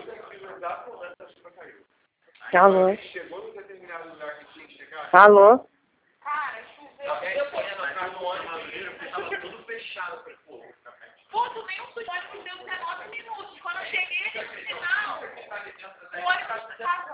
Alô? Alô? Cara, choveu. Tudo fechado para o povo. Pô, tu nem um sujeito que deu 19 minutos. Quando eu cheguei, no final, o ônibus